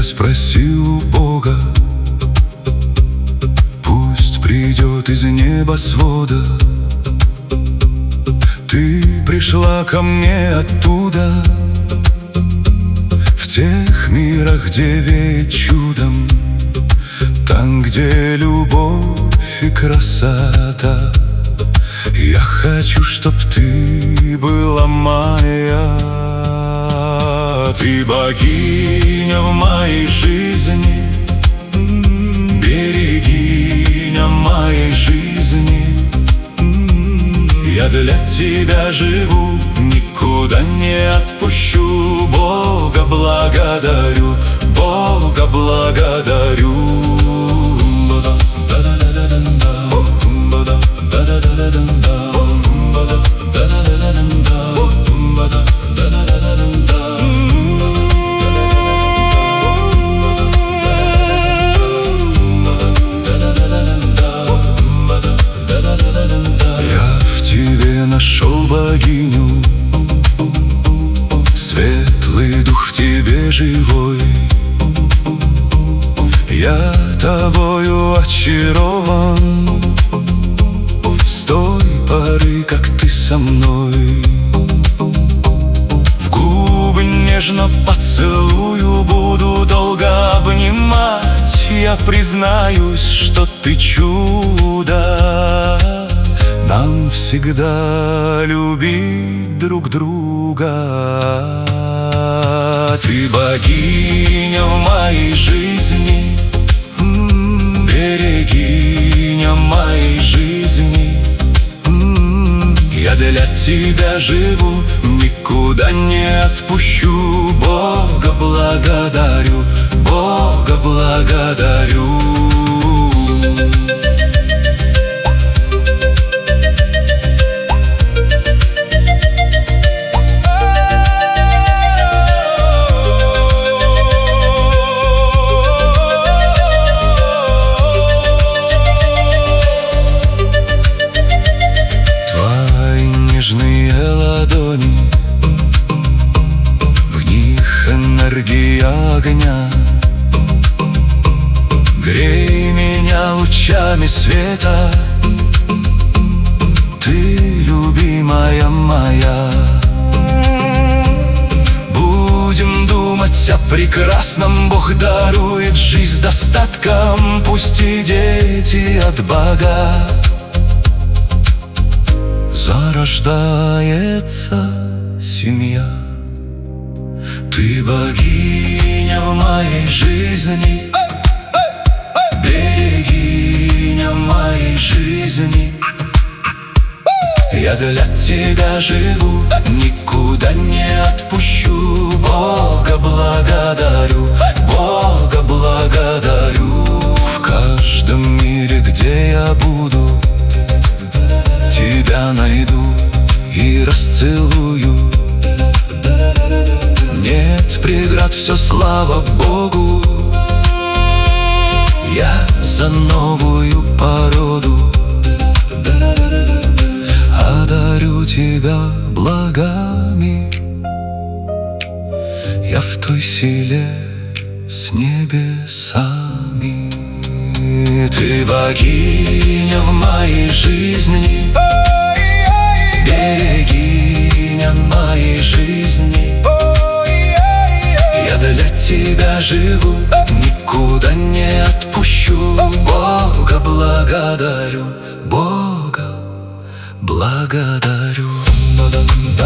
спросил у Бога, пусть придет из небосвода. Ты пришла ко мне оттуда, в тех мирах, где веет чудом, там, где любовь и красота. Я хочу, чтоб ты была моя. Ты богиня в моей жизни, берегиня моей жизни. Я для тебя живу, никуда не отпущу. Бога благодарю, Бога благодарю. Нашел богиню, светлый дух в тебе живой. Я тобою очарован с той поры, как ты со мной. В губы нежно поцелую, буду долго обнимать. Я признаюсь, что ты чудо. Нам всегда любить друг друга. Ты богиня в моей жизни, берегиня моей жизни. Я для тебя живу, никуда не отпущу. Бога благодарю, Бога благодарю. Ладони, в них энергия огня. Грей меня лучами света, ты любимая моя. Будем думать о прекрасном, Бог дарует жизнь с достатком. Пусть и дети от Бога зарождается семья. Ты богиня в моей жизни, берегиня моей жизни. Я для тебя живу, никуда не отпущу. Бога благодарю, Бога благодарю. В каждом мире, где я буду, тебя найду и расцелую. Нет преград, все слава Богу. Я за новую породу одарю тебя благами. Я в той силе с небесами. Ты богиня в моей жизни, берегиня моей жизни. Я для тебя живу, никуда не отпущу. Бога благодарю, Бога благодарю.